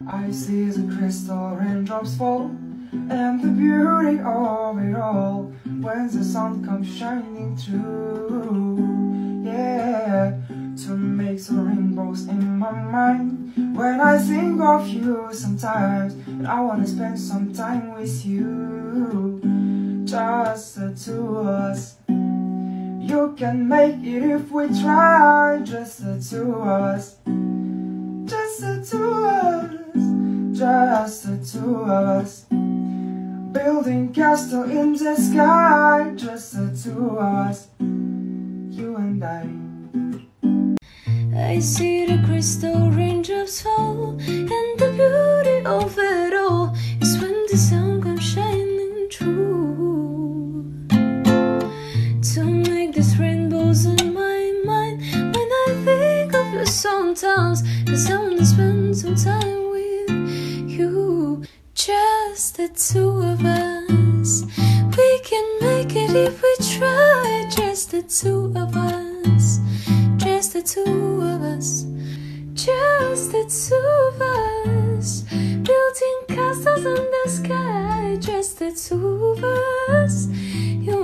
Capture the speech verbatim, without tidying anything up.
I see the crystal raindrops fall, and the beauty of it all when the sun comes shining through. Yeah, to make the rainbows in my mind when I think of you sometimes, and I wanna spend some time with you, just the two of us. You can make it if we try, just the two of us. Just the two of us, just the two of us. Building castle in the sky, just the two of us, you and I. I see the crystal raindrops fall, and the beauty of it all is when the sun comes shining through. To make these rainbows in my mind when I think of you sometimes, 'cause I wanna spend some time with you, just the two of us. We can make it if we try, just the two of us. Just the two of us, just the two of us. Building castles in the sky, just the two of us, you